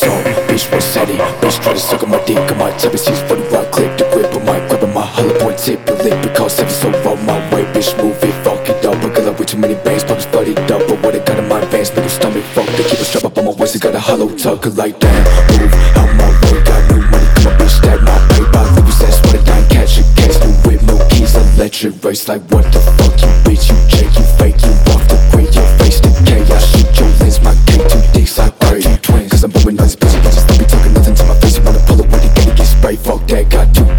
assault. Bitch, what's heady? Bitch, try to suck on my dick. I might type a 641 clip to grip. I might grab on my hollow point tip. Your lip because heavy so on my way. Bitch, move it, fuck it up. I got like way too many bangs, pockets flooded up. But what I got in my veins, make 'em stomach fuck. They keep a strap up on my waist, I got a hollow tuck. Like damn, move out my way. Got new money, come on bitch, that my way. By Louis S, what I done, catch a case. New whip, no keys, electric race. Like what the fuck, you bitch, you check, you fake, you off the grid, your face decay. I shoot your lens, my cake, 2 dicks, I pray. 2 twins, cause I'm blowing on this bitch, bitches don't be talking nothing to my face. You wanna pull it with it, get sprayed, fuck that, got 2